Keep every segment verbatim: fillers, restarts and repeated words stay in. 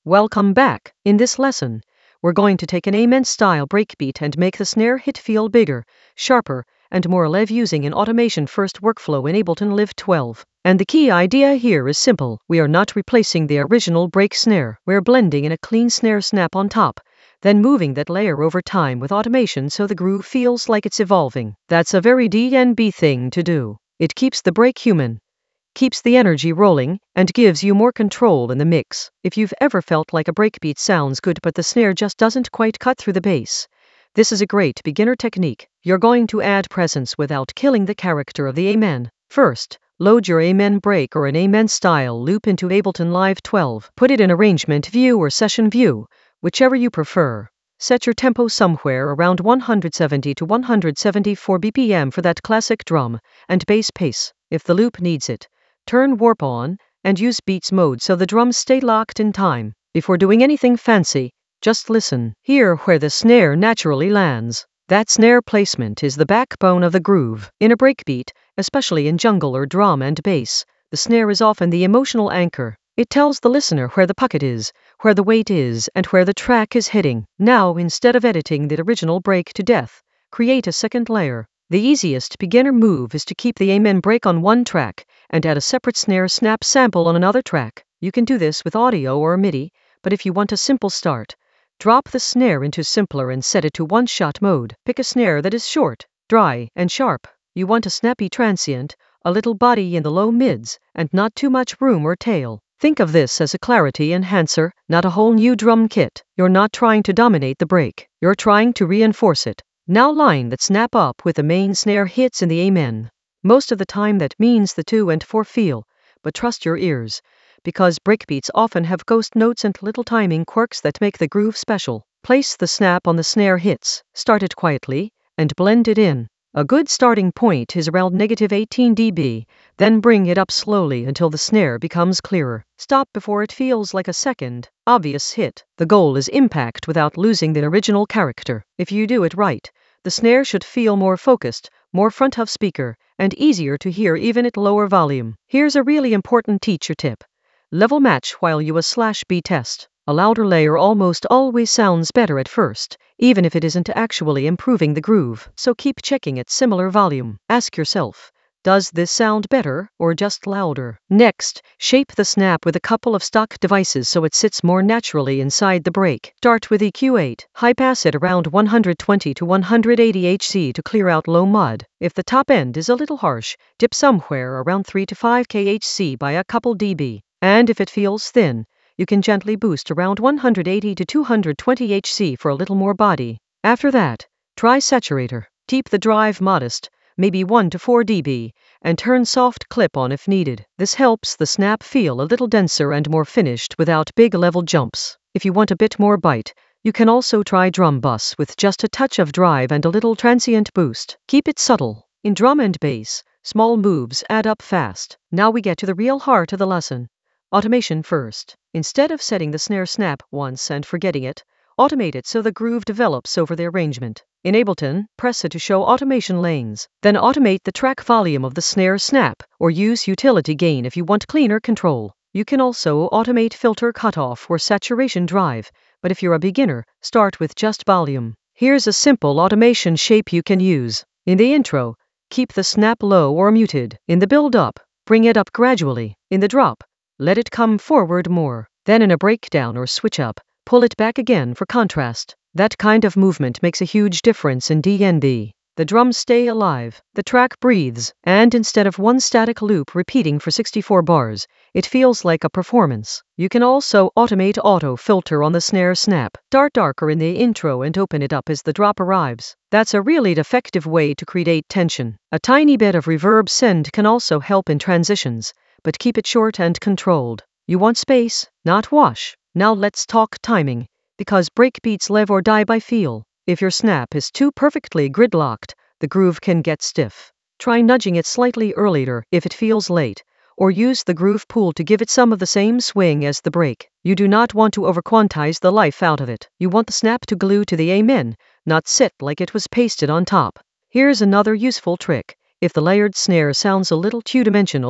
Welcome back. In this lesson, we're going to take an Amen style breakbeat and make the snare hit feel bigger, sharper, and more alive using an automation first workflow in Ableton Live twelve. And the key idea here is simple. We are not replacing the original break snare. We're blending in a clean snare snap on top, then moving that layer over time with automation so the groove feels like it's evolving. That's a very D N B thing to do. It keeps the break human, keeps the energy rolling, and gives you more control in the mix. If you've ever felt like a breakbeat sounds good but the snare just doesn't quite cut through the bass, this is a great beginner technique. You're going to add presence without killing the character of the Amen. First, load your Amen break or an Amen style loop into Ableton Live twelve. Put it in arrangement view or session view, whichever you prefer. Set your tempo somewhere around one hundred seventy to one hundred seventy-four B P M for that classic drum and bass pace. If the loop needs it, turn warp on and use beats mode so the drums stay locked in time. Before doing anything fancy, just listen. Hear where the snare naturally lands. That snare placement is the backbone of the groove. In a breakbeat, especially in jungle or drum and bass, the snare is often the emotional anchor. It tells the listener where the pocket is, where the weight is, and where the track is hitting. Now, instead of editing the original break to death, create a second layer. The easiest beginner move is to keep the Amen break on one track and add a separate snare snap sample on another track. You can do this with audio or MIDI, but if you want a simple start, drop the snare into simpler and set it to one-shot mode. Pick a snare that is short, dry, and sharp. You want a snappy transient, a little body in the low mids, and not too much room or tail. Think of this as a clarity enhancer, not a whole new drum kit. You're not trying to dominate the break. You're trying to reinforce it. Now line that snap up with the main snare hits in the Amen. Most of the time that means the two and four feel, but trust your ears, because breakbeats often have ghost notes and little timing quirks that make the groove special. Place the snap on the snare hits, start it quietly, and blend it in. A good starting point is around negative eighteen decibels, then bring it up slowly until the snare becomes clearer. Stop before it feels like a second, obvious hit. The goal is impact without losing the original character. If you do it right, the snare should feel more focused, more front of speaker, and easier to hear even at lower volume. Here's a really important teacher tip. Level match while you a slash B test. A louder layer almost always sounds better at first, even if it isn't actually improving the groove. So keep checking at similar volume. Ask yourself, does this sound better or just louder? Next, shape the snap with a couple of stock devices so it sits more naturally inside the break. Start with E Q eight. High pass it around one hundred twenty to one hundred eighty hertz to clear out low mud. If the top end is a little harsh, dip somewhere around three to five kilohertz by a couple decibels. And if it feels thin, you can gently boost around one hundred eighty to two hundred twenty hertz for a little more body. After that, try saturator. Keep the drive modest, maybe one to four decibels, and turn soft clip on if needed. This helps the snap feel a little denser and more finished without big level jumps. If you want a bit more bite, you can also try drum bus with just a touch of drive and a little transient boost. Keep it subtle. In drum and bass, small moves add up fast. Now we get to the real heart of the lesson. Automation first. Instead of setting the snare snap once and forgetting it, automate it so the groove develops over the arrangement. In Ableton, press it to show automation lanes. Then automate the track volume of the snare snap, or use utility gain if you want cleaner control. You can also automate filter cutoff or saturation drive, but if you're a beginner, start with just volume. Here's a simple automation shape you can use. In the intro, keep the snap low or muted. In the build-up, bring it up gradually. In the drop, let it come forward more. Then in a breakdown or switch up, pull it back again for contrast. That kind of movement makes a huge difference in D N B. The drums stay alive, the track breathes, and instead of one static loop repeating for sixty-four bars, it feels like a performance. You can also automate auto filter on the snare snap. Start darker in the intro and open it up as the drop arrives. That's a really effective way to create tension. A tiny bit of reverb send can also help in transitions, but keep it short and controlled. You want space, not wash. Now let's talk timing, because breakbeats live or die by feel. If your snap is too perfectly gridlocked, the groove can get stiff. Try nudging it slightly earlier if it feels late, or use the groove pool to give it some of the same swing as the break. You do not want to overquantize the life out of it. You want the snap to glue to the Amen, not sit like it was pasted on top. Here's another useful trick. If the layered snare sounds a little two-dimensional,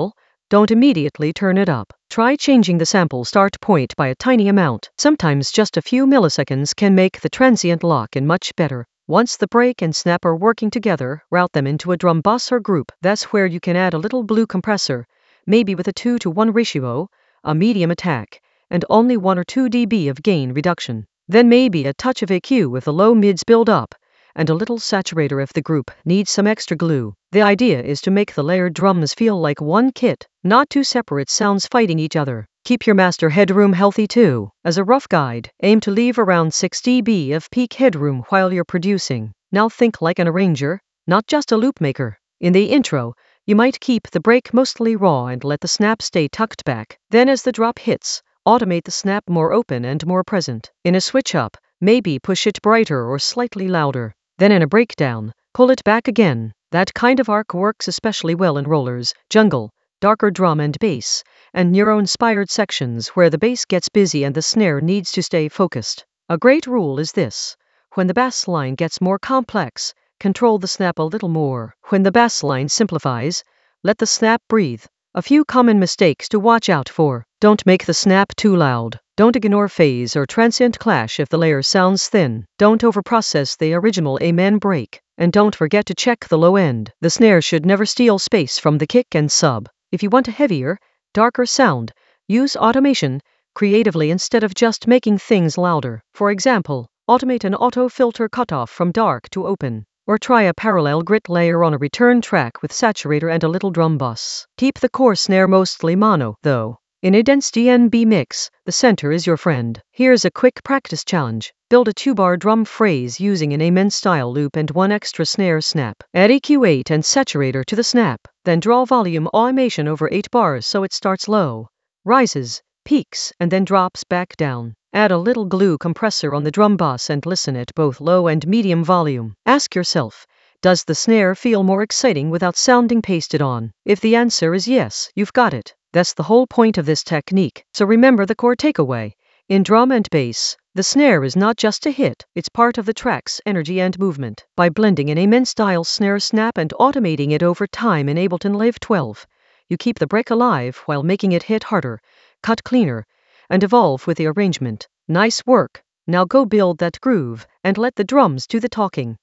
don't immediately turn it up. Try changing the sample start point by a tiny amount. Sometimes just a few milliseconds can make the transient lock-in much better. Once the break and snap are working together, route them into a drum bus or group. That's where you can add a little blue compressor, maybe with a two to one ratio, a medium attack, and only one or two decibels of gain reduction. Then maybe a touch of E Q if the low mids build up, and a little saturator if the group needs some extra glue. The idea is to make the layered drums feel like one kit, not two separate sounds fighting each other. Keep your master headroom healthy too. As a rough guide, aim to leave around six decibels of peak headroom while you're producing. Now think like an arranger, not just a loop maker. In the intro, you might keep the break mostly raw and let the snap stay tucked back. Then as the drop hits, automate the snap more open and more present. In a switch up, maybe push it brighter or slightly louder. Then in a breakdown, pull it back again. That kind of arc works especially well in rollers, jungle, darker drum and bass, and neuro-inspired sections where the bass gets busy and the snare needs to stay focused. A great rule is this: when the bass line gets more complex, control the snap a little more. When the bass line simplifies, let the snap breathe. A few common mistakes to watch out for: don't make the snap too loud. Don't ignore phase or transient clash if the layer sounds thin. Don't overprocess the original amen break. And don't forget to check the low end. The snare should never steal space from the kick and sub. If you want a heavier, darker sound, use automation creatively instead of just making things louder. For example, automate an auto filter cutoff from dark to open. Or try a parallel grit layer on a return track with saturator and a little drum bus. Keep the core snare mostly mono, though. In a dense D N B mix, the center is your friend. Here's a quick practice challenge. Build a two-bar drum phrase using an amen-style loop and one extra snare snap. Add E Q eight and saturator to the snap. Then draw volume automation over eight bars so it starts low, rises, peaks, and then drops back down. Add a little glue compressor on the drum bus and listen at both low and medium volume. Ask yourself, does the snare feel more exciting without sounding pasted on? If the answer is yes, you've got it. That's the whole point of this technique. So remember the core takeaway. In drum and bass, the snare is not just a hit, it's part of the track's energy and movement. By blending an amen-style snare snap and automating it over time in Ableton Live twelve, you keep the break alive while making it hit harder, cut cleaner, and evolve with the arrangement. Nice work. Now go build that groove and let the drums do the talking.